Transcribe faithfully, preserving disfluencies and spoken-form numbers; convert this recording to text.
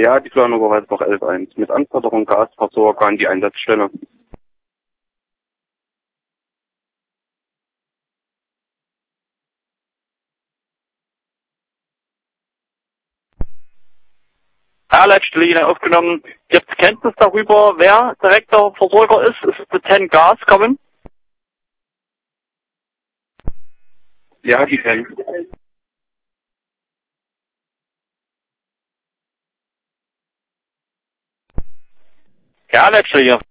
Ja, die Fluhannover weiß noch elf eins. Mit Anforderung Gasversorger an die Einsatzstelle. Ja, letzte Linie aufgenommen. Gibt es Kenntnis darüber, wer direkter Versorger ist? Ist es der Ten Gas kommen? Ja, die kennen. Ja, letzte Linie.